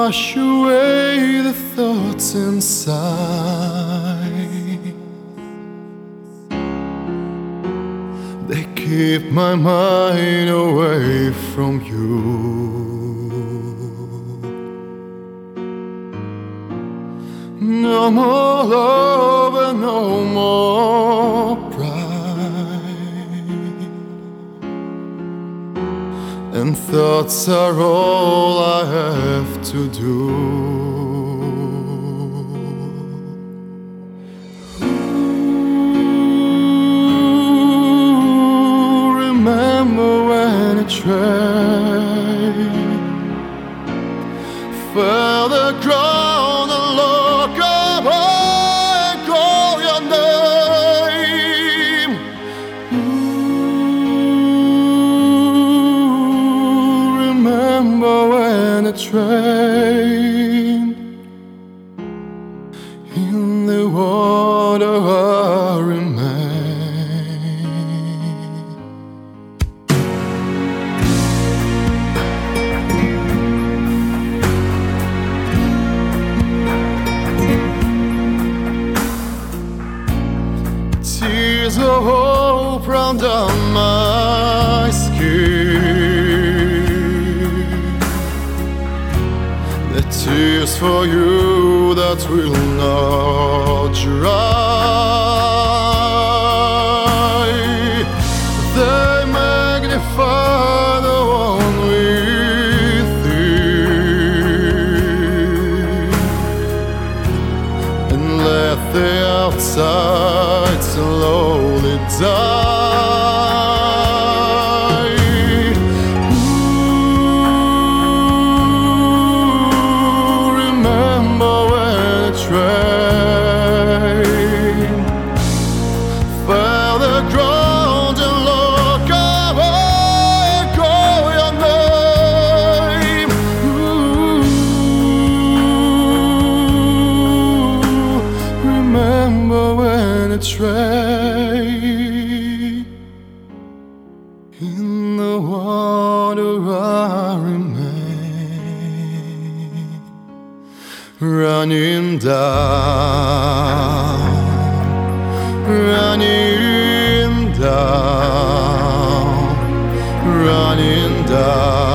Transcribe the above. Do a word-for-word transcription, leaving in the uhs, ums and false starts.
wash away the thoughts inside. They keep my mind away from you. No more love and no more pride, and thoughts are all I have to do. Ooh, remember when a train fell the ground and look up and call your name. Ooh, remember when a train in the water I remain. Tears of hope run down my skin, the tears for you that will not dry. They magnify the one within and let the outside slowly die. Ooh, remember when a train fell the ground and look up and call your name. Ooh, remember when a train in the water I remain, running down, running down, running down.